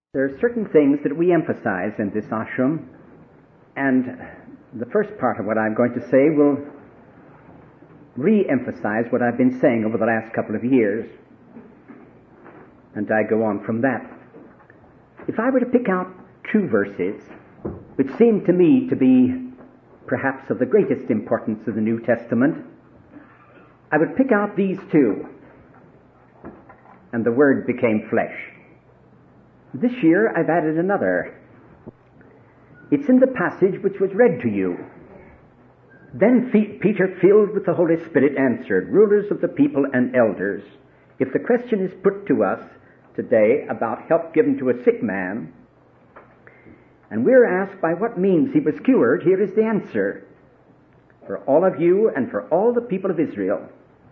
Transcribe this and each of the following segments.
There are certain things that we emphasize in this ashram, and the first part of what I'm going to say will re-emphasize what I've been saying over the last couple of years, and I go on from that. If I were to pick out two verses which seem to me to be perhaps of the greatest importance of the New Testament, I would pick out these two. And the Word became flesh. This year I've added another. It's in the passage which was read to you. Then Peter, filled with the Holy Spirit, answered, "Rulers of the people and elders, if the question is put to us today about help given to a sick man, and we're asked by what means he was cured, here is the answer. For all of you and for all the people of Israel,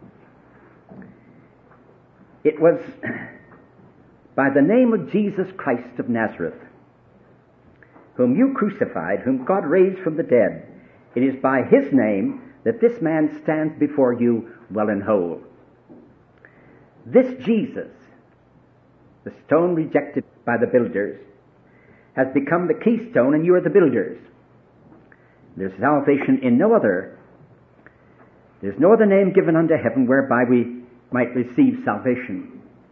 it was by the name of Jesus Christ of Nazareth, whom you crucified, whom God raised from the dead. It is by his name that this man stands before you well and whole." This Jesus, the stone rejected by the builders, has become the keystone, and you are the builders. There's salvation in no other. There's no other name given under heaven whereby we might receive salvation.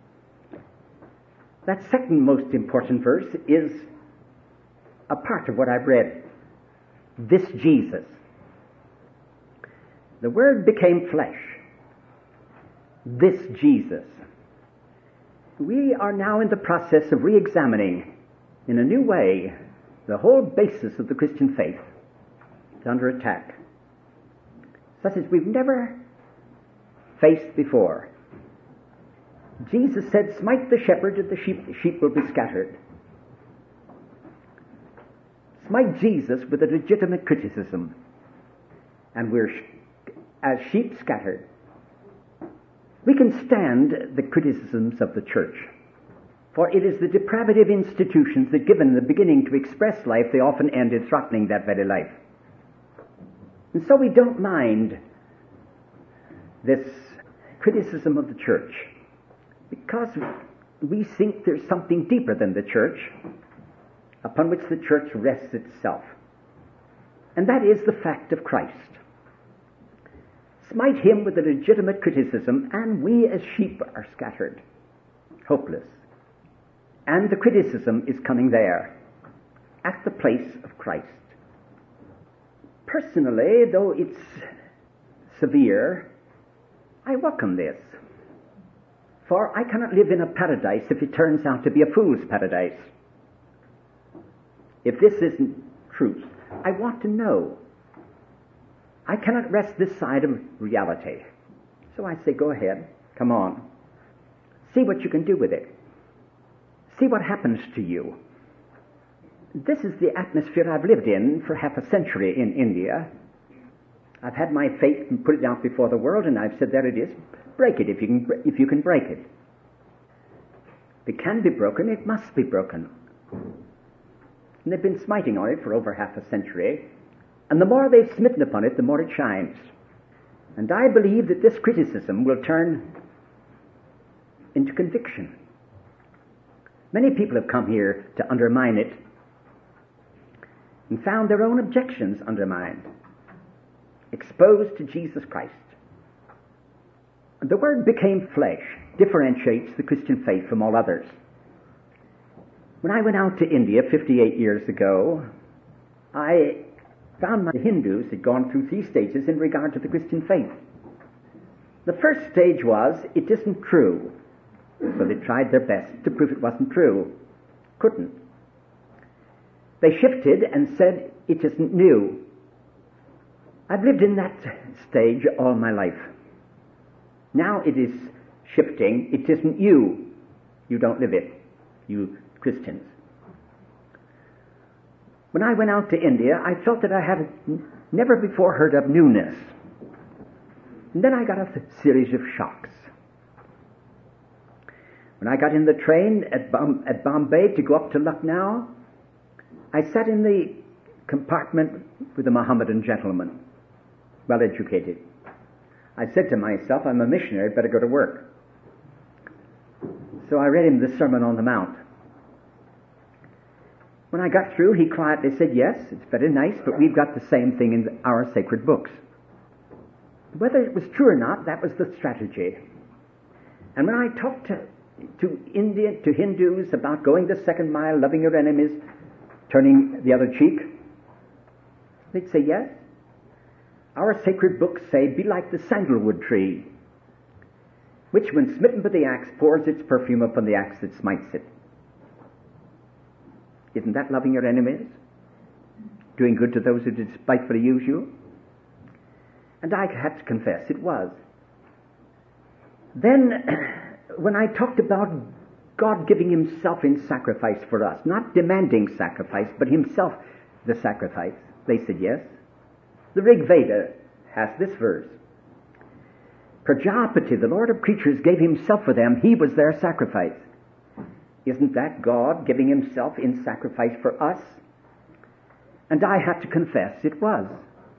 That second most important verse is a part of what I've read. This Jesus. The Word became flesh. This Jesus. We are now in the process of re-examining in a new way the whole basis of the Christian faith. It's under attack, such as we've never faced before. Jesus said, "Smite the shepherd and the sheep will be scattered." Smite Jesus with a legitimate criticism, and we're as sheep scattered. We can stand the criticisms of the church, for it is the depravity of institutions that, given the beginning to express life, they often end in throttling that very life. And so we don't mind this criticism of the church, because we think there's something deeper than the church, upon which the church rests itself. And that is the fact of Christ. Smite him with a legitimate criticism, and we as sheep are scattered, hopeless. And the criticism is coming there, at the place of Christ. Personally, though it's severe, I welcome this. For I cannot live in a paradise if it turns out to be a fool's paradise. If this isn't truth, I want to know. I cannot rest this side of reality. So I say, go ahead, come on. See what you can do with it. See what happens to you. This is the atmosphere I've lived in for half a century in India. I've had my faith and put it out before the world, and I've said, there it is. Break it if you can break it. If it can be broken, it must be broken. And they've been smiting on it for over half a century, and the more they've smitten upon it, the more it shines. And I believe that this criticism will turn into conviction. Many people have come here to undermine it and found their own objections undermined, exposed to Jesus Christ. The Word became flesh differentiates the Christian faith from all others. When I went out to India 58 years ago, I found my Hindus had gone through 3 stages in regard to the Christian faith. The first stage was, it isn't true. So they tried their best to prove it wasn't true. Couldn't. They shifted and said, it isn't new. I've lived in that stage all my life. Now it is shifting, it isn't you. You don't live it, you Christians. When I went out to India, I felt that I had never before heard of newness. And then I got a series of shocks. When I got in the train at Bombay to go up to Lucknow, I sat in the compartment with a Mohammedan gentleman, well educated. I said to myself, I'm a missionary, better go to work. So I read him the Sermon on the Mount. When I got through, he quietly said, yes, it's very nice, but we've got the same thing in our sacred books. Whether it was true or not, that was the strategy. And when I talked to Hindus about going the second mile, loving your enemies, turning the other cheek, they'd say, yes. Our sacred books say, be like the sandalwood tree, which when smitten by the axe pours its perfume upon the axe that smites it. Isn't that loving your enemies? Doing good to those who despitefully use you? And I had to confess it was. Then, when I talked about God giving himself in sacrifice for us, not demanding sacrifice, but himself the sacrifice, they said yes. The Rig Veda has this verse. Prajapati, the Lord of creatures, gave himself for them. He was their sacrifice. Isn't that God giving himself in sacrifice for us? And I had to confess it was.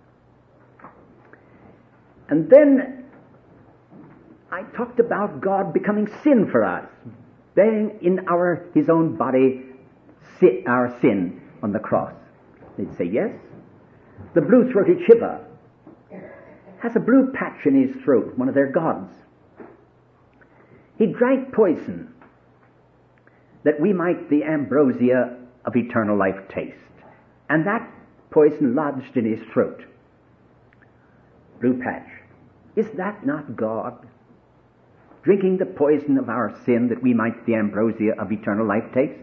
And then I talked about God becoming sin for us, bearing in his own body our sin on the cross. They'd say yes. The blue-throated Shiva has a blue patch in his throat, one of their gods. He drank poison that we might the ambrosia of eternal life taste. And that poison lodged in his throat. Blue patch. Is that not God? Drinking the poison of our sin that we might the ambrosia of eternal life taste?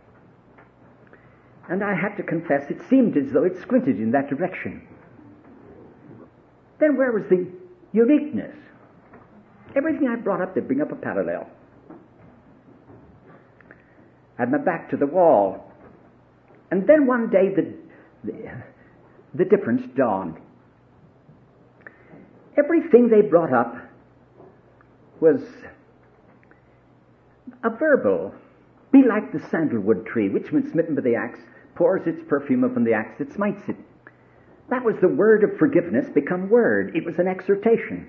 And I had to confess it seemed as though it squinted in that direction. Then where was the uniqueness? Everything I brought up, they bring up a parallel. I had my back to the wall. And then one day the difference dawned. Everything they brought up was a verbal. Be like the sandalwood tree, which when smitten by the axe, pours its perfume upon the axe that smites it. That was the word of forgiveness become word. It was an exhortation.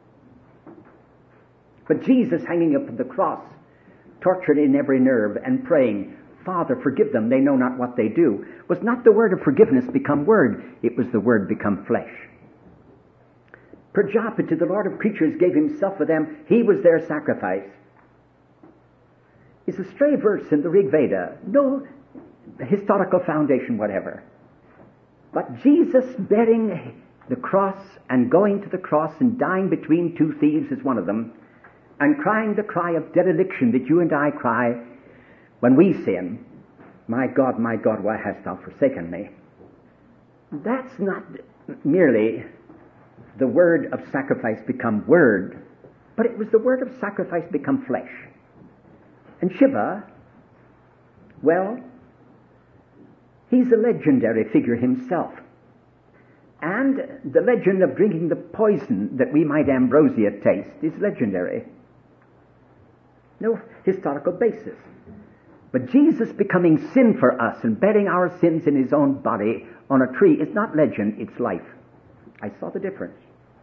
But Jesus hanging up on the cross, tortured in every nerve and praying, Father, forgive them, they know not what they do, was not the word of forgiveness become word. It was the word become flesh. Prajapati, the Lord of creatures, gave himself for them. He was their sacrifice. It's a stray verse in the Rig Veda. No historical foundation whatever. But Jesus bearing the cross and going to the cross and dying between two thieves is one of them, and crying the cry of dereliction that you and I cry when we sin, my God, why hast thou forsaken me? That's not merely the word of sacrifice become word, but it was the word of sacrifice become flesh. And Shiva, well, he's a legendary figure himself. And the legend of drinking the poison that we might ambrosia taste is legendary. No historical basis. But Jesus becoming sin for us and bearing our sins in his own body on a tree is not legend, it's life. I saw the difference.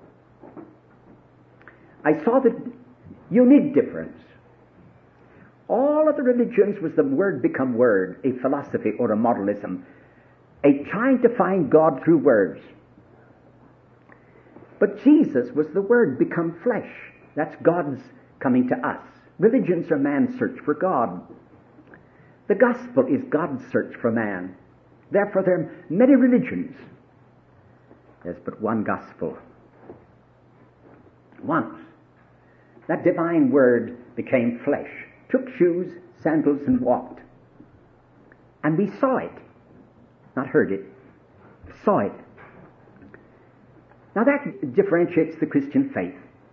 I saw the unique difference. All of the religions was the word become word, a philosophy or a modalism, a trying to find God through words. But Jesus was the word become flesh. That's God's coming to us. Religions are man's search for God. The gospel is God's search for man. Therefore there are many religions. There's but one gospel. Once that divine word became flesh, took shoes, sandals, and walked. And we saw it. Not heard it. Saw it. Now that differentiates the Christian faith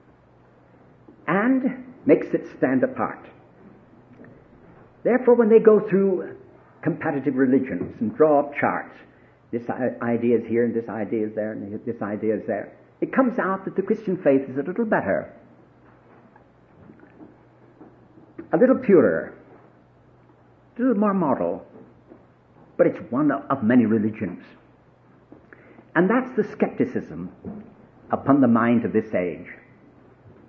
and makes it stand apart. Therefore, when they go through comparative religions and draw up charts, this idea is here and this idea is there and this idea is there, it comes out that the Christian faith is a little better, a little purer, a little more moral, but it's one of many religions. And that's the skepticism upon the mind of this age.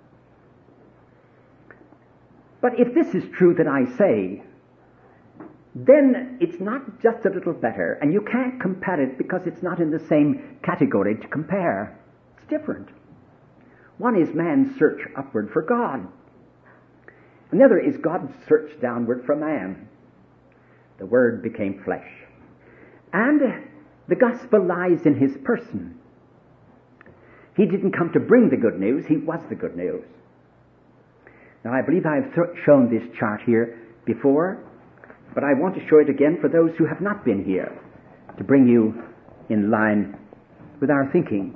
But if this is true that I say, then it's not just a little better, and you can't compare it because it's not in the same category to compare. It's different. One is man's search upward for God, and the other is God's search downward for man. The Word became flesh. And the gospel lies in his person. He didn't come to bring the good news, he was the good news. Now, I believe I've shown this chart here before, but I want to show it again for those who have not been here, to bring you in line with our thinking.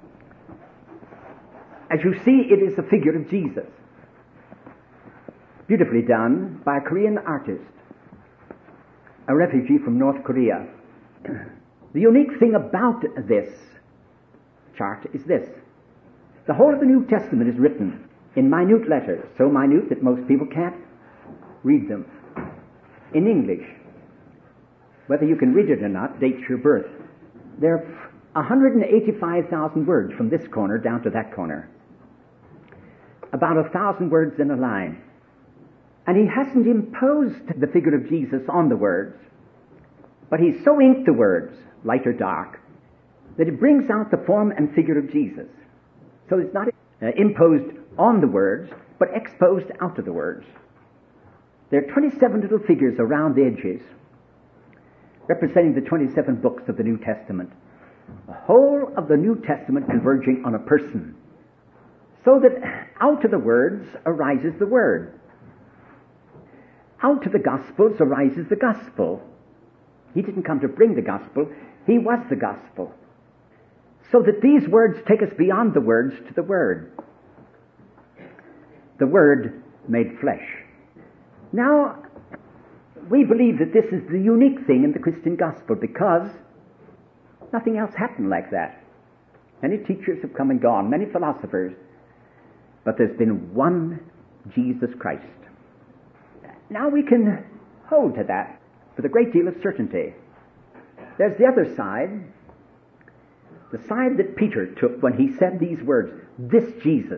As you see, it is a figure of Jesus, beautifully done by a Korean artist, a refugee from North Korea. The unique thing about this chart is this. The whole of the New Testament is written in minute letters, so minute that most people can't read them, in English. Whether you can read it or not dates your birth. There are 185,000 words from this corner down to that corner. About 1,000 words in a line. And he hasn't imposed the figure of Jesus on the words, but he's so inked the words, light or dark, that it brings out the form and figure of Jesus. So it's not imposed on the words, but exposed out of the words. There are 27 little figures around the edges, representing the 27 books of the New Testament. The whole of the New Testament converging on a person, so that out of the words arises the Word. Out of the Gospels arises the Gospel. He didn't come to bring the Gospel, he was the Gospel. So that these words take us beyond the words to the Word. The Word made flesh. Now, we believe that this is the unique thing in the Christian gospel because nothing else happened like that. Many teachers have come and gone, many philosophers, but there's been one Jesus Christ. Now we can hold to that with a great deal of certainty. There's the other side, the side that Peter took when he said these words, this Jesus.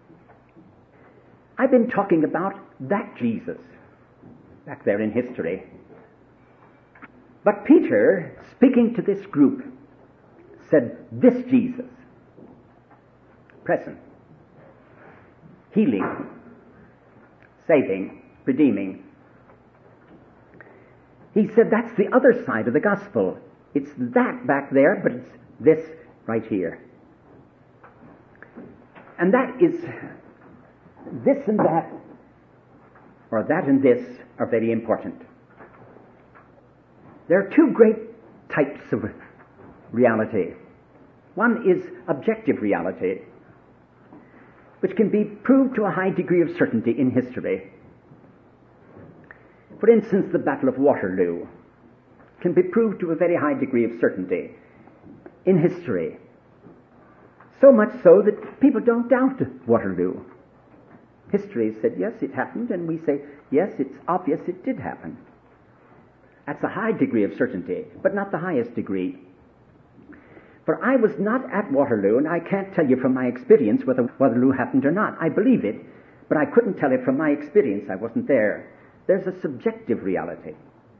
I've been talking about that Jesus back there in history. But Peter, speaking to this group, said, this Jesus, present, healing, saving, redeeming. He said that's the other side of the gospel. It's that back there, but it's this right here. And that is, this and that, or that and this, are very important. There are two great types of reality. One is objective reality, which can be proved to a high degree of certainty in history. For instance, the Battle of Waterloo can be proved to a very high degree of certainty in history. So much so that people don't doubt Waterloo. History said, yes, it happened, and we say, yes, it's obvious it did happen. That's a high degree of certainty, but not the highest degree. For I was not at Waterloo, and I can't tell you from my experience whether Waterloo happened or not. I believe it, but I couldn't tell it from my experience. I wasn't there. There's a subjective reality.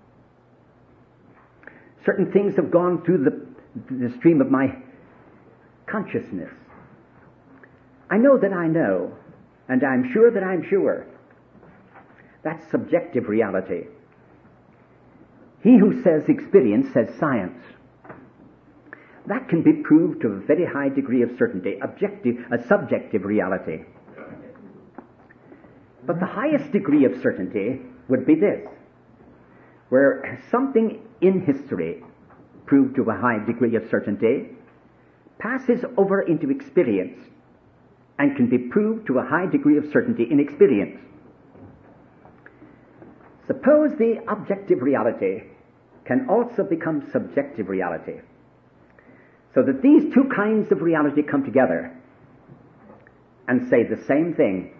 Certain things have gone through the stream of my consciousness. I know that I know, and I'm sure that I'm sure. That's subjective reality. He who says experience says science. That can be proved to a very high degree of certainty, a subjective reality. But the highest degree of certainty would be this, where something in history proved to a high degree of certainty passes over into experience and can be proved to a high degree of certainty in experience. Suppose the objective reality can also become subjective reality, so that these two kinds of reality come together and say the same thing.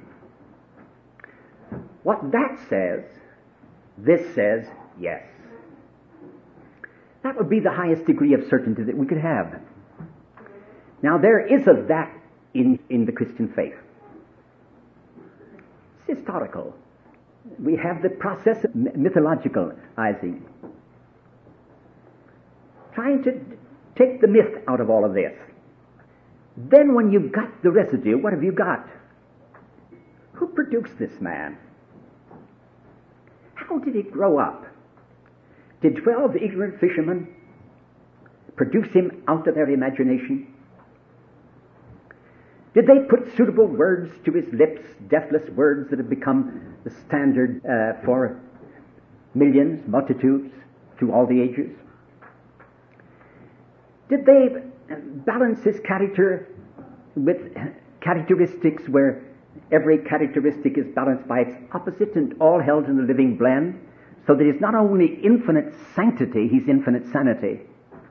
What that says, this says yes. That would be the highest degree of certainty that we could have. Now there is a that in the Christian faith. It's historical. we have the process of mythologicalizing, trying to take the myth out of all of this. Then when you've got the residue, what have you got? Who produced this man? How did he grow up? Did 12 ignorant fishermen produce him out of their imagination? Did they put suitable words to his lips, deathless words that have become the standard for millions, multitudes, through all the ages? Did they balance his character with characteristics where every characteristic is balanced by its opposite and all held in the living blend, so that he's not only infinite sanctity, he's infinite sanity?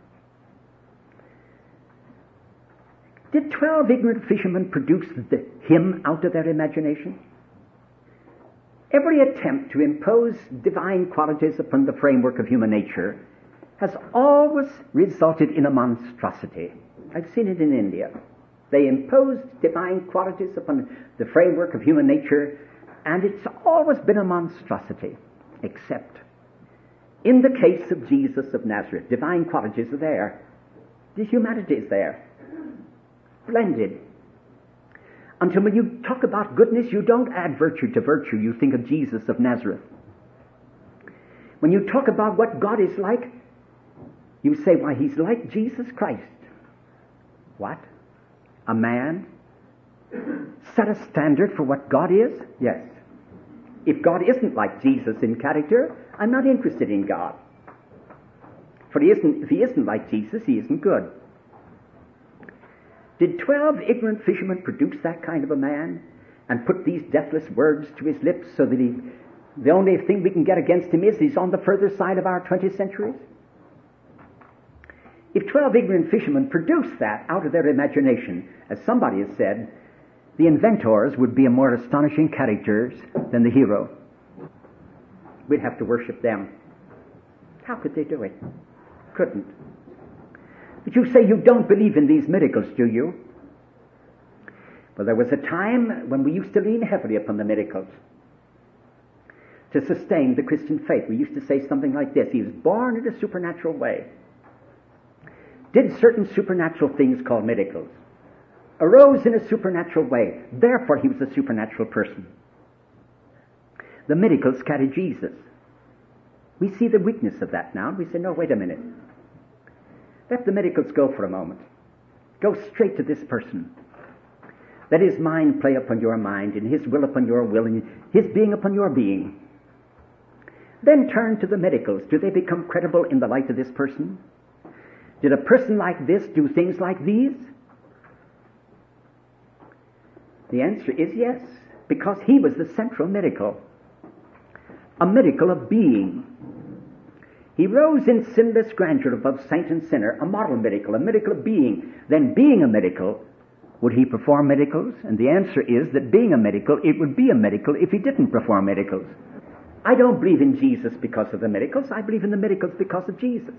Did 12 ignorant fishermen produce him out of their imagination? Every attempt to impose divine qualities upon the framework of human nature has always resulted in a monstrosity. I've seen it in India. They imposed divine qualities upon the framework of human nature, and it's always been a monstrosity, except in the case of Jesus of Nazareth. Divine qualities are there. The humanity is there. Blended. Until when you talk about goodness, you don't add virtue to virtue. You think of Jesus of Nazareth. When you talk about what God is like, you say, why, he's like Jesus Christ. What? A man set a standard for what God is? Yes. If God isn't like Jesus in character, I'm not interested in God. For if he isn't like Jesus, he isn't good. Did 12 ignorant fishermen produce that kind of a man and put these deathless words to his lips so that the only thing we can get against him is he's on the further side of our 20th centuries? If 12 ignorant fishermen produced that out of their imagination, as somebody has said, the inventors would be a more astonishing characters than the hero. We'd have to worship them. How could they do it? Couldn't. But you say you don't believe in these miracles, do you? Well, there was a time when we used to lean heavily upon the miracles to sustain the Christian faith. We used to say something like this: he was born in a supernatural way, did certain supernatural things called miracles, arose in a supernatural way, therefore he was a supernatural person. The miracles carry Jesus. We see the weakness of that now, and we say, no, wait a minute. Let the miracles go for a moment. Go straight to this person. Let his mind play upon your mind, and his will upon your will, and his being upon your being. Then turn to the miracles. Do they become credible in the light of this person? Did a person like this do things like these? The answer is yes, because he was the central miracle. A miracle of being. He rose in sinless grandeur above saint and sinner, a model miracle, a miracle of being. Then being a miracle, would he perform miracles? And the answer is that being a miracle, it would be a miracle if he didn't perform miracles. I don't believe in Jesus because of the miracles. I believe in the miracles because of Jesus.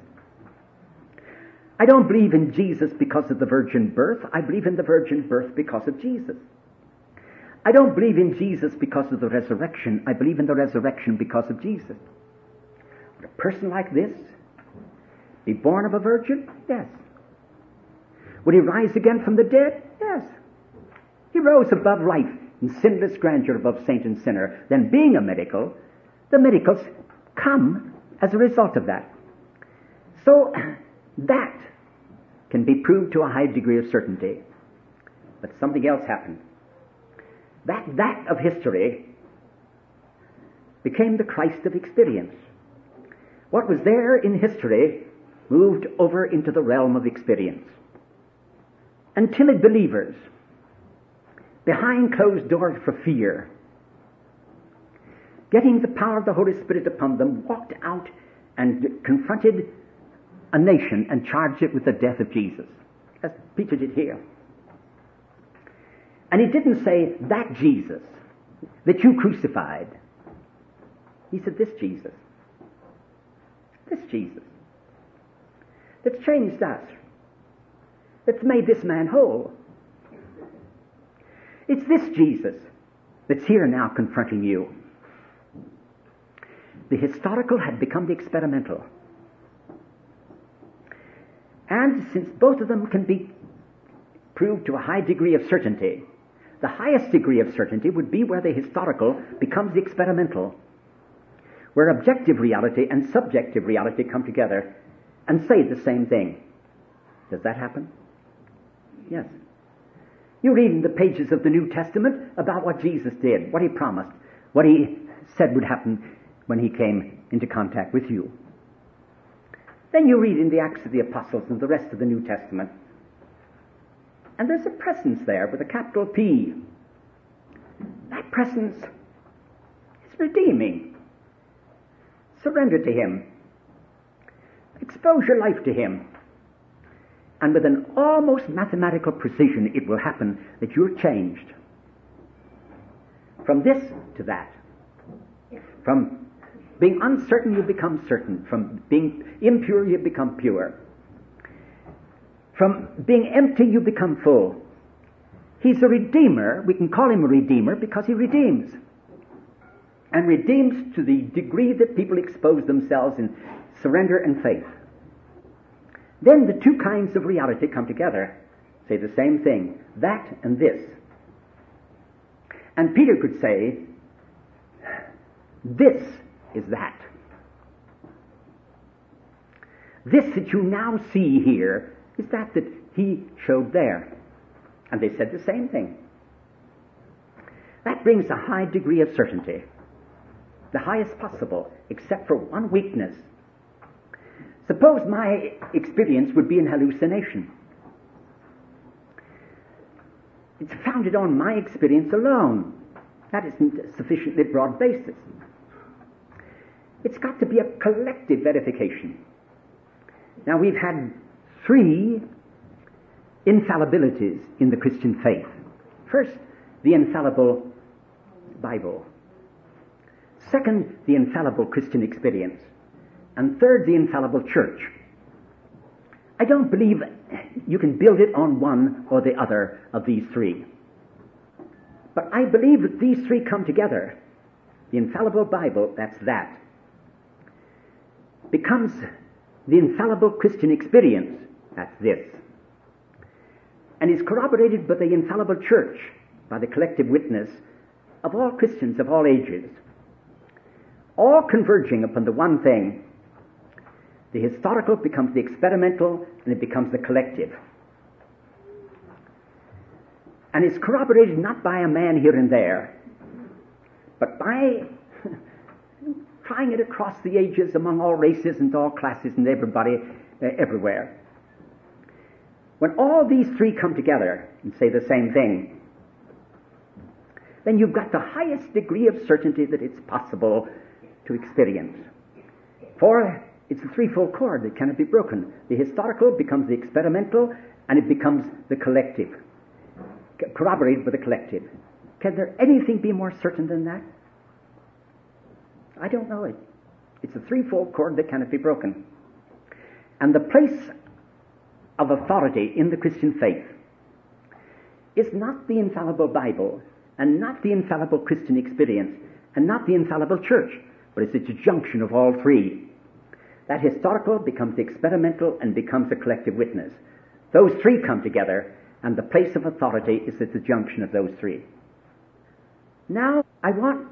I don't believe in Jesus because of the virgin birth. I believe in the virgin birth because of Jesus. I don't believe in Jesus because of the resurrection. I believe in the resurrection because of Jesus. Would a person like this be born of a virgin? Yes. Would he rise again from the dead? Yes. He rose above life in sinless grandeur above saint and sinner. Then being a miracle, the miracles come as a result of that. So that can be proved to a high degree of certainty. But something else happened. That of history became the Christ of experience. What was there in history moved over into the realm of experience. And timid believers, behind closed doors for fear, getting the power of the Holy Spirit upon them, walked out and confronted a nation and charged it with the death of Jesus, as Peter did here. And he didn't say, that Jesus that you crucified. He said, this Jesus. This Jesus that's changed us, that's made this man whole. It's this Jesus that's here now confronting you. The historical had become the experimental. And since both of them can be proved to a high degree of certainty, the highest degree of certainty would be where the historical becomes the experimental, where objective reality and subjective reality come together and say the same thing. Does that happen? Yes. You read in the pages of the New Testament about what Jesus did, what he promised, what he said would happen when he came into contact with you. Then you read in the Acts of the Apostles and the rest of the New Testament, and there's a presence there with a capital P. That presence is redeeming. Surrender to him. Expose your life to him. And with an almost mathematical precision, it will happen that you're changed. From this to that. From being uncertain, you become certain. From being impure, you become pure. From being empty, you become full. He's a redeemer. We can call him a redeemer because he redeems. And redeems to the degree that people expose themselves in surrender and faith. Then the two kinds of reality come together, say the same thing, that and this. And Peter could say, this is that. This that you now see here is that he showed there. And they said the same thing. That brings a high degree of certainty, the highest possible, except for one weakness. Suppose my experience would be an hallucination. It's founded on my experience alone. That isn't a sufficiently broad basis. It's got to be a collective verification. Now, we've had 3 infallibilities in the Christian faith. First, the infallible Bible. Second, the infallible Christian experience. And third, the infallible church. I don't believe you can build it on one or the other of these 3. But I believe that these 3 come together. The infallible Bible, that's that, becomes the infallible Christian experience, that's this, and is corroborated by the infallible church, by the collective witness of all Christians of all ages, all converging upon the one thing. The historical becomes the experimental, and it becomes the collective. And is corroborated not by a man here and there, but by trying it across the ages among all races and all classes and everybody everywhere. When all these 3 come together and say the same thing, then you've got the highest degree of certainty that it's possible to experience. For it's a threefold cord that cannot be broken. The historical becomes the experimental, and it becomes the collective, corroborated by the collective. Can there anything be more certain than that? I don't know it. It's a threefold cord that cannot be broken. And the place of authority in the Christian faith is not the infallible Bible, and not the infallible Christian experience, and not the infallible church, but it's a junction of all 3. That historical becomes the experimental and becomes a collective witness. Those 3 come together, and the place of authority is at the junction of those 3. Now, I want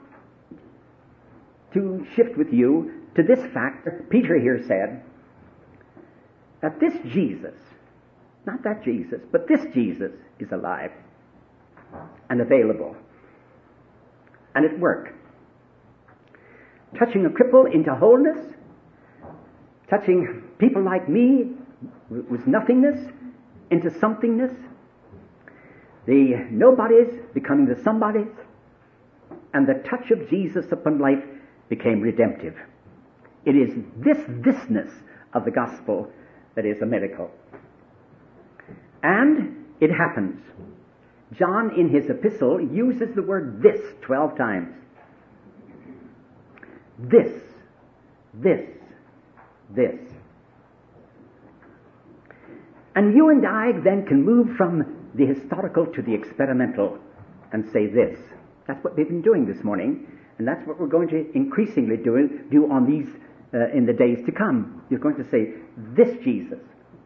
to shift with you to this fact. Peter here said that this Jesus, not that Jesus, but this Jesus is alive and available and at work, touching a cripple into wholeness, touching people like me with nothingness into somethingness, the nobodies becoming the somebodies, and the touch of Jesus upon life became redemptive. It is thisness of the gospel that is a miracle. And it happens. John in his epistle uses the word this 12 times. This. And you and I then can move from the historical to the experimental and say this. That's what we've been doing this morning. And that's what we're going to increasingly do on these in the days to come. You're going to say, this Jesus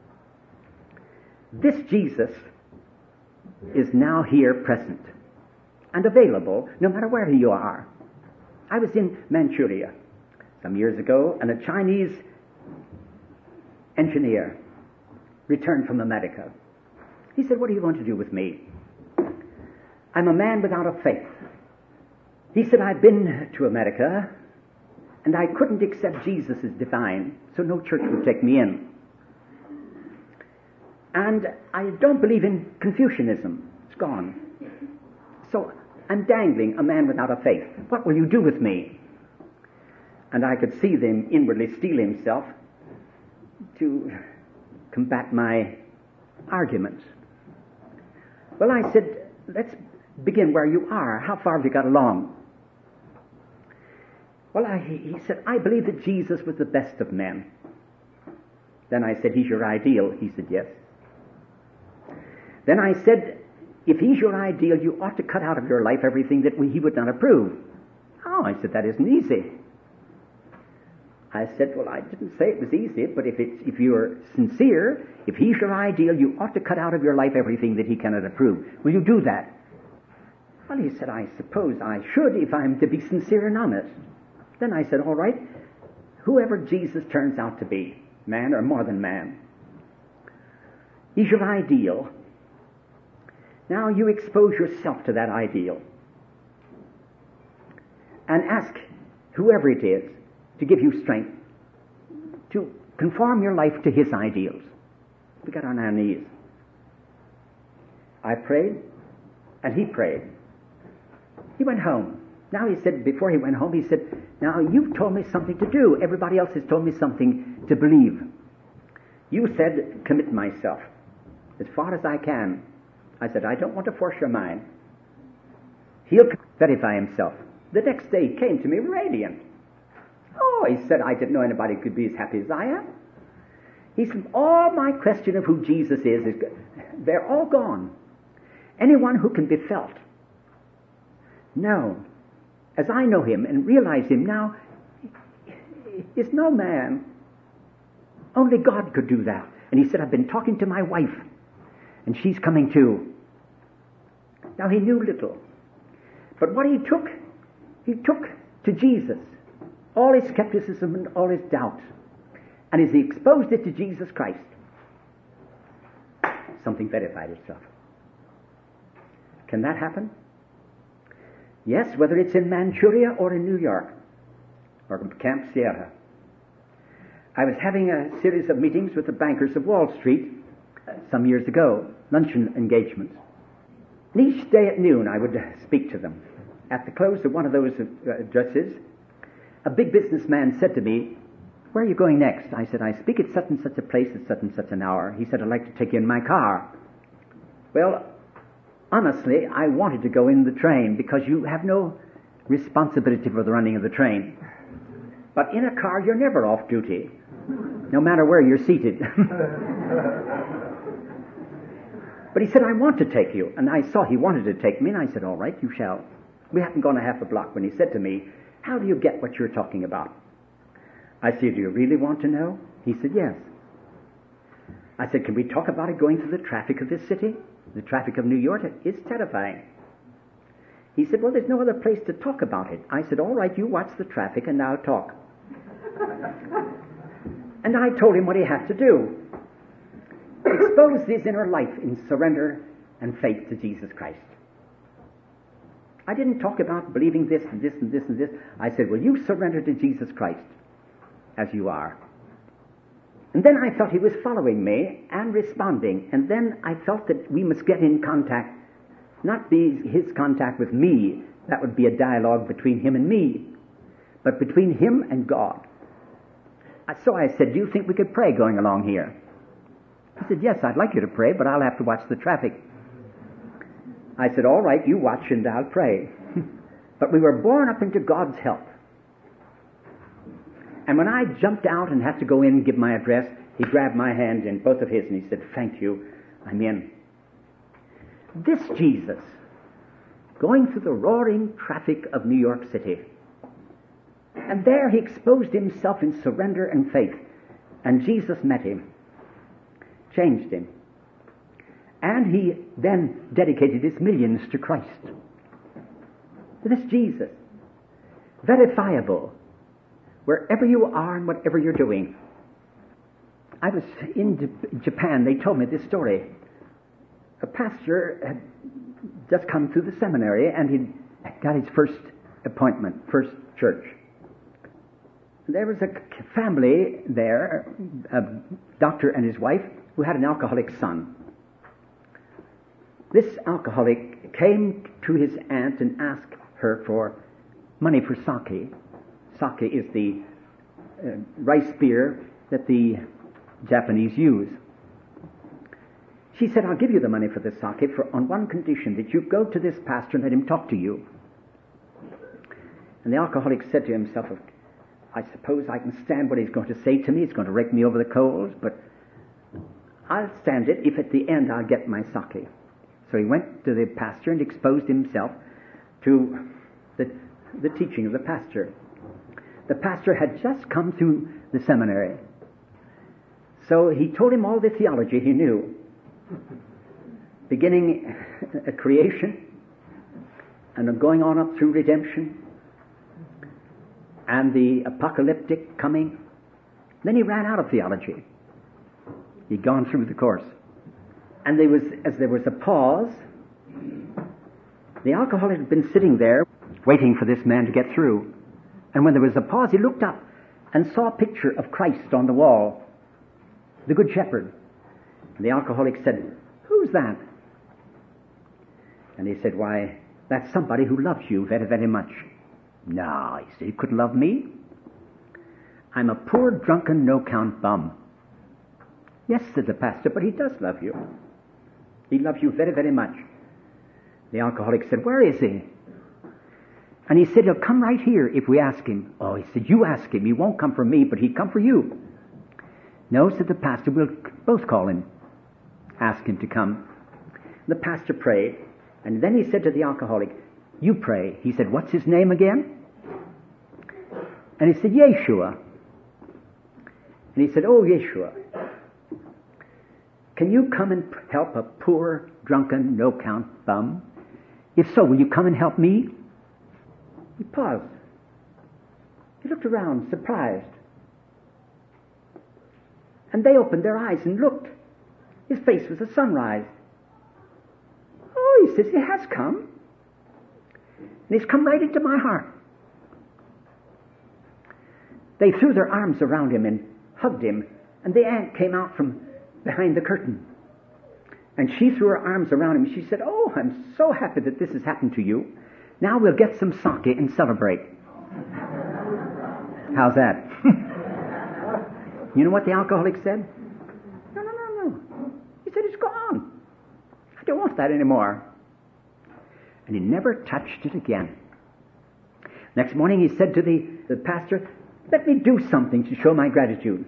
is now here present and available no matter where you are. I was in Manchuria some years ago, and a Chinese engineer returned from America. He said, what are you going to do with me? I'm a man without a faith. He said, I've been to America, and I couldn't accept Jesus as divine, so no church would take me in. And I don't believe in Confucianism. It's gone. So I'm dangling, a man without a faith. What will you do with me? And I could see him inwardly steel himself to combat my arguments. Well, I said, let's begin where you are. How far have you got along? Well, he said, I believe that Jesus was the best of men. Then I said, he's your ideal. He said, yes. Then I said, if he's your ideal, you ought to cut out of your life everything that he would not approve. Oh, I said, that isn't easy. I said, well, I didn't say it was easy, but if you're sincere, if he's your ideal, you ought to cut out of your life everything that he cannot approve. Will you do that? Well, he said, I suppose I should if I'm to be sincere and honest. Then I said, all right, whoever Jesus turns out to be, man or more than man, he's your ideal. Now you expose yourself to that ideal and ask whoever it is to give you strength to conform your life to his ideals. We got on our knees. I prayed, and he prayed. He went home. Now he said, before he went home, he said, now you've told me something to do. Everybody else has told me something to believe. You said, commit myself as far as I can. I said, I don't want to force your mind. He'll verify himself. The next day he came to me radiant. Oh, he said, I didn't know anybody could be as happy as I am. He said, all my question of who Jesus is they're all gone. Anyone who can be felt. No. As I know him and realize him now, is no man. Only God could do that. And he said, I've been talking to my wife, and she's coming too. Now he knew little. But what he took to Jesus all his skepticism and all his doubts. And as he exposed it to Jesus Christ, something verified itself. Can that happen? Yes, whether it's in Manchuria or in New York or Camp Sierra. I was having a series of meetings with the bankers of Wall Street some years ago, luncheon engagements. And each day at noon I would speak to them. At the close of one of those addresses, a big businessman said to me, where are you going next? I said, I speak at such and such a place at such and such an hour. He said, I'd like to take you in my car. Well, honestly, I wanted to go in the train because you have no responsibility for the running of the train. But in a car, you're never off duty, no matter where you're seated. But he said, I want to take you. And I saw he wanted to take me, and I said, all right, you shall. We hadn't gone a half a block when he said to me, how do you get what you're talking about? I said, do you really want to know? He said, yes. I said, can we talk about it going through the traffic of this city? The traffic of New York? It's terrifying. He said, well, there's no other place to talk about it. I said, all right, you watch the traffic and now talk. And I told him what he had to do. Expose his inner life in surrender and faith to Jesus Christ. I didn't talk about believing this and this and this and this. I said, will you surrender to Jesus Christ as you are? And then I felt he was following me and responding. And then I felt that we must get in contact, not be his contact with me. That would be a dialogue between him and me, but between him and God. So I said, do you think we could pray going along here? He said, yes, I'd like you to pray, but I'll have to watch the traffic. I said, all right, you watch and I'll pray. But we were born up into God's help. And when I jumped out and had to go in and give my address, he grabbed my hand in both of his and he said, thank you, I'm in. This Jesus, going through the roaring traffic of New York City, And there he exposed himself in surrender and faith. And Jesus met him, changed him. And he then dedicated his millions to Christ. This Jesus, verifiable, wherever you are and whatever you're doing. I was in Japan. They told me this story. A pastor had just come through the seminary, and he'd got his first appointment, first church. There was a family there, a doctor and his wife, who had an alcoholic son. This alcoholic came to his aunt and asked her for money for sake. Sake is the rice beer that the Japanese use. She said, I'll give you the money for the sake on one condition, that you go to this pastor and let him talk to you. And the alcoholic said to himself, I suppose I can stand what he's going to say to me. He's going to rake me over the coals, but I'll stand it if at the end I'll get my sake. So he went to the pastor and exposed himself to the teaching of the pastor. The pastor had just come through the seminary. So he told him all the theology he knew, beginning at creation and going on up through redemption and the apocalyptic coming. Then he ran out of theology. He'd gone through the course. And as there was a pause, the alcoholic had been sitting there waiting for this man to get through. And when there was a pause, he looked up and saw a picture of Christ on the wall, the Good Shepherd. And the alcoholic said, "Who's that?" And he said, "Why, that's somebody who loves you very, very much." "No," he said, "he couldn't love me. I'm a poor, drunken, no-count bum." "Yes," said the pastor, "but he does love you. He loves you very, very much." The alcoholic said, "Where is he?" And he said, "He'll come right here if we ask him." "Oh," he said, "you ask him. He won't come for me, but he'd come for you." "No," said the pastor, "we'll both call him. Ask him to come." The pastor prayed, and then he said to the alcoholic, "You pray." He said, "What's his name again?" And he said, "Yeshua." And he said, "Oh, Yeshua, can you come and help a poor, drunken, no-count bum? If so, will you come and help me?" He paused. He looked around, surprised. And they opened their eyes and looked. His face was a sunrise. "Oh," he says, "he has come. And he's come right into my heart." They threw their arms around him and hugged him, and the aunt came out from behind the curtain. And she threw her arms around him. She said, "Oh, I'm so happy that this has happened to you. Now we'll get some sake and celebrate." How's that? You know what the alcoholic said? No. He said, "It's gone. I don't want that anymore." And he never touched it again. Next morning he said to the pastor, "Let me do something to show my gratitude.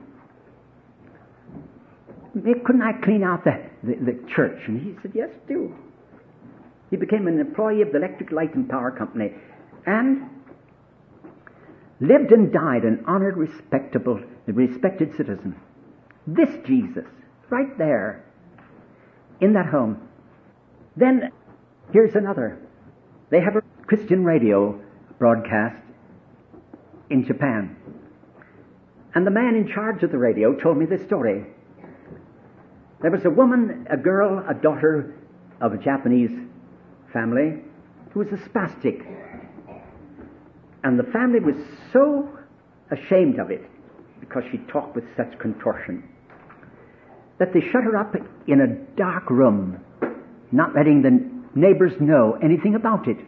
Couldn't I clean out the church?" And he said, "Yes, do." He became an employee of the Electric Light and Power Company and lived and died an honored, respected citizen. This Jesus, right there, in that home. Then, here's another. They have a Christian radio broadcast in Japan. And the man in charge of the radio told me this story. There was a woman, a girl, a daughter of a Japanese family who was a spastic. And the family was so ashamed of it because she talked with such contortion that they shut her up in a dark room, not letting the neighbors know anything about it.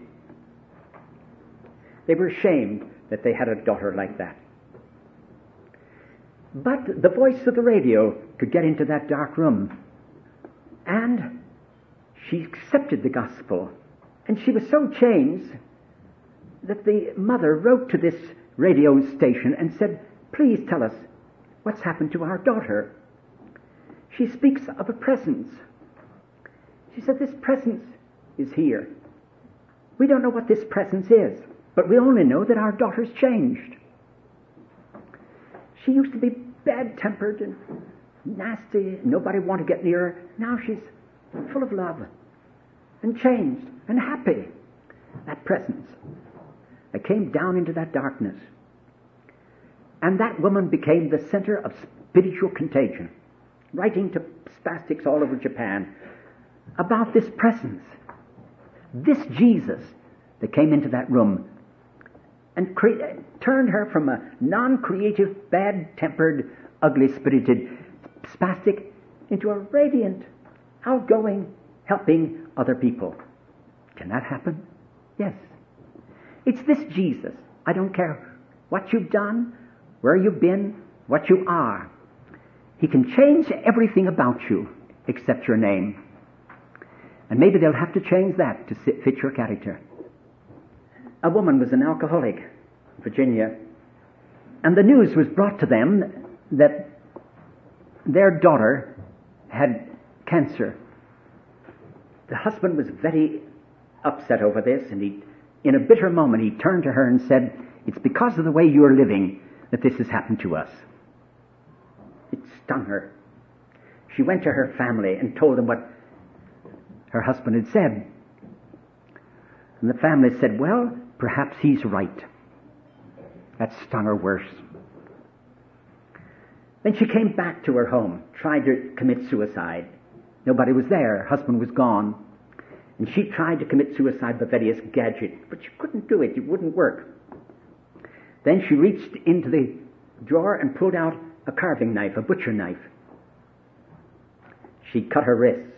They were ashamed that they had a daughter like that. But the voice of the radio could get into that dark room. And she accepted the gospel. And she was so changed that the mother wrote to this radio station and said, "Please tell us what's happened to our daughter." She speaks of a presence. She said, "This presence is here. We don't know what this presence is, but we only know that our daughter's changed." She used to be bad-tempered and nasty. Nobody wanted to get near her. Now she's full of love and changed and happy. That presence that came down into that darkness. And that woman became the center of spiritual contagion, writing to spastics all over Japan about this presence, this Jesus that came into that room and turned her from a non-creative, bad-tempered, ugly-spirited spastic into a radiant, outgoing, helping other people. Can that happen? Yes. It's this Jesus. I don't care what you've done, where you've been, what you are. He can change everything about you except your name. And maybe they'll have to change that to fit your character. A woman was an alcoholic in Virginia, and the news was brought to them that their daughter had cancer. The husband was very upset over this, and in a bitter moment he turned to her and said, "It's because of the way you're living that this has happened to us." It stung her. She went to her family and told them what her husband had said. And the family said, "Well, perhaps he's right." That stung her worse. Then she came back to her home, tried to commit suicide. Nobody was there. Her husband was gone. And she tried to commit suicide with various gadgets, but she couldn't do it. It wouldn't work. Then she reached into the drawer and pulled out a carving knife, a butcher knife. She cut her wrists,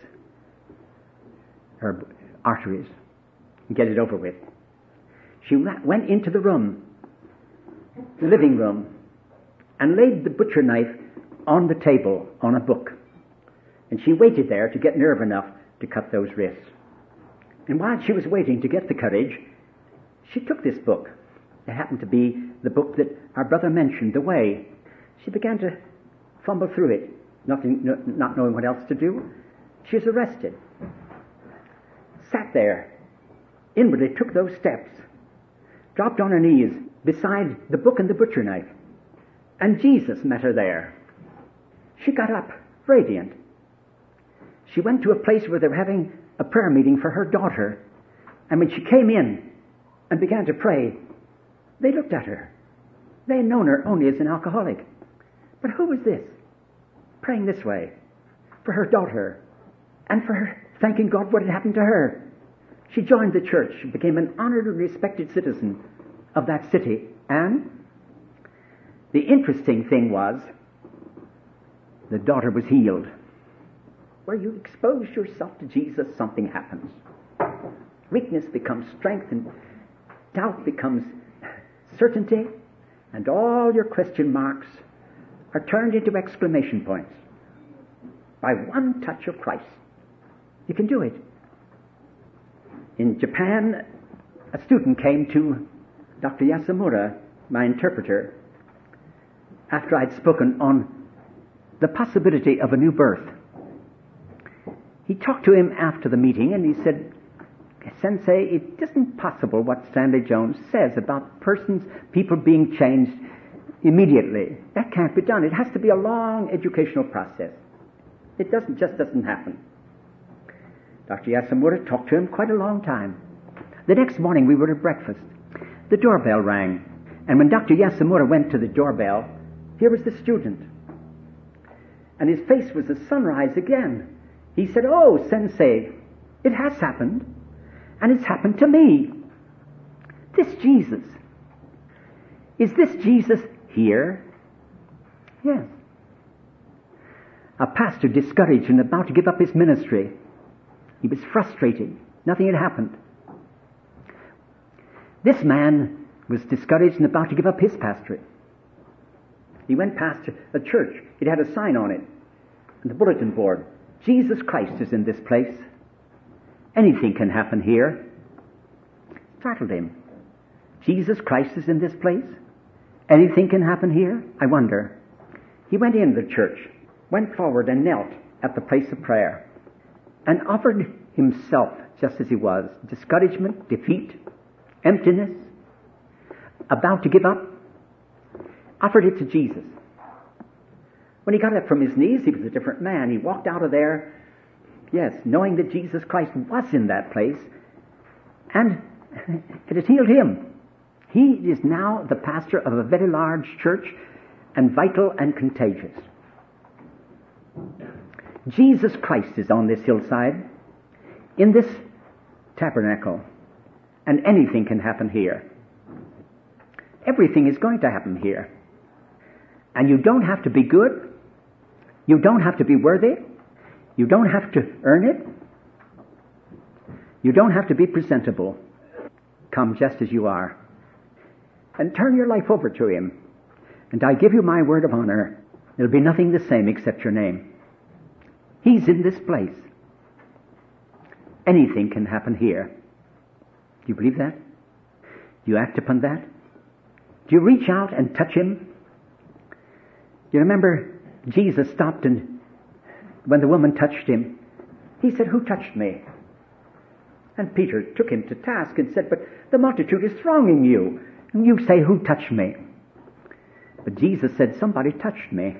her arteries, and get it over with. She went into the room, the living room, and laid the butcher knife on the table on a book. And she waited there to get nerve enough to cut those wrists. And while she was waiting to get the courage, she took this book. It happened to be the book that our brother mentioned, The Way. She began to fumble through it, not knowing what else to do. She was arrested. Sat there, inwardly took those steps, dropped on her knees beside the book and the butcher knife. And Jesus met her there. She got up, radiant. She went to a place where they were having a prayer meeting for her daughter. And when she came in and began to pray, they looked at her. They had known her only as an alcoholic. But who was this? Praying this way for her daughter and for her, thanking God what had happened to her. She joined the church, became an honored and respected citizen of that city. And the interesting thing was, the daughter was healed. Where you expose yourself to Jesus, something happens. Weakness becomes strength, and doubt becomes certainty, and all your question marks are turned into exclamation points. By one touch of Christ, you can do it. In Japan, a student came to Dr. Yasamura, my interpreter, after I'd spoken on the possibility of a new birth. He talked to him after the meeting, and he said, "Sensei, it isn't possible what Stanley Jones says about people being changed immediately. That can't be done. It has to be a long educational process. It just doesn't happen." Dr. Yasamura talked to him quite a long time. The next morning we were at breakfast. The doorbell rang, and when Dr. Yasamura went to the doorbell, here was the student. And his face was a sunrise again. He said, "Oh, Sensei, it has happened, and it's happened to me. This Jesus. Is this Jesus here?" Yes. A pastor discouraged and about to give up his ministry. He was frustrated. Nothing had happened. This man was discouraged and about to give up his pastorate. He went past a church. It had a sign on it, on the bulletin board. "Jesus Christ is in this place. Anything can happen here." Startled him. Jesus Christ is in this place? Anything can happen here? I wonder. He went in the church, went forward and knelt at the place of prayer, and offered himself just as he was. Discouragement, defeat, emptiness, about to give up. Offered it to Jesus. When he got up from his knees, he was a different man. He walked out of there, yes, knowing that Jesus Christ was in that place, and it has healed him. He is now the pastor of a very large church, and vital and contagious. Jesus Christ is on this hillside, in this tabernacle, and anything can happen here. Everything is going to happen here. And you don't have to be good. You don't have to be worthy. You don't have to earn it. You don't have to be presentable. Come just as you are. And turn your life over to him. And I give you my word of honor, there'll be nothing the same except your name. He's in this place. Anything can happen here. Do you believe that? Do you act upon that? Do you reach out and touch him? Do you remember Jesus stopped, and when the woman touched him, he said, "Who touched me?" And Peter took him to task and said, "But the multitude is thronging you, and you say, 'Who touched me?'" But Jesus said, "Somebody touched me."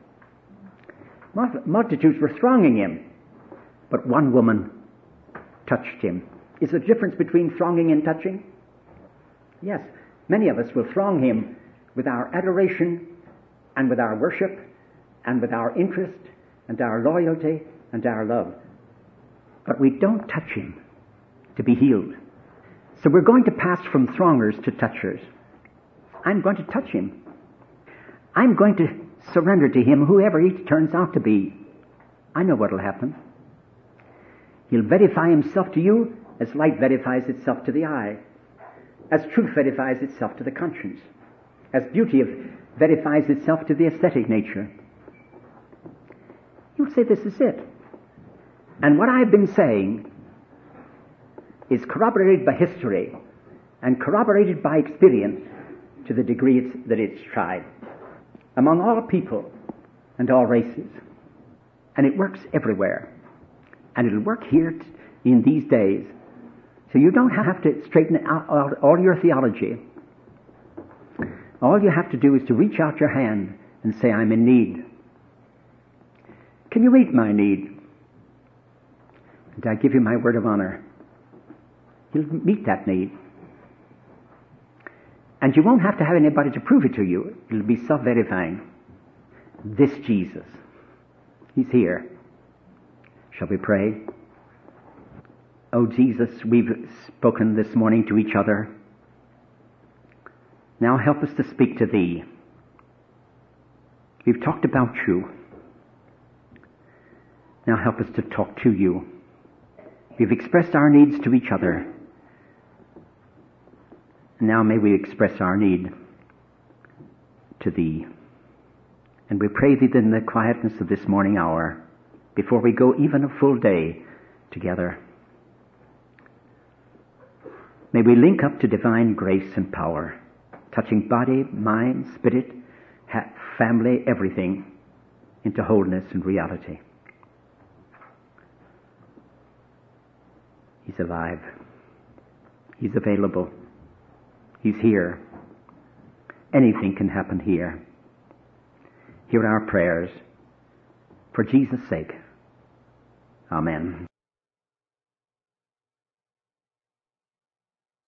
Multitudes were thronging him, but one woman touched him. Is there a difference between thronging and touching? Yes, many of us will throng him with our adoration and with our worship and with our interest and our loyalty and our love. But we don't touch him to be healed. So we're going to pass from throngers to touchers. I'm going to touch him. I'm going to surrender to him, whoever he turns out to be. I know what will happen. He'll verify himself to you as light verifies itself to the eye, as truth verifies itself to the conscience, as beauty verifies itself to the aesthetic nature. You'll say, "This is it." And what I've been saying is corroborated by history and corroborated by experience to the degree that it's tried among all people and all races. And it works everywhere. And it'll work here in these days. So you don't have to straighten out all your theology. All you have to do is to reach out your hand and say, "I'm in need. Can you meet my need?" And I give you my word of honor, He'll meet that need. And you won't have to have anybody to prove it to you. It'll be self-verifying. This Jesus, He's here. Shall we pray? Oh Jesus, we've spoken this morning to each other. Now help us to speak to Thee. We've talked about You. Now help us to talk to You. We've expressed our needs to each other. Now may we express our need to Thee. And we pray Thee that in the quietness of this morning hour, before we go even a full day together, may we link up to divine grace and power, touching body, mind, spirit, family, everything, into wholeness and reality. He's alive. He's available. He's here. Anything can happen here. Hear our prayers. For Jesus' sake. Amen.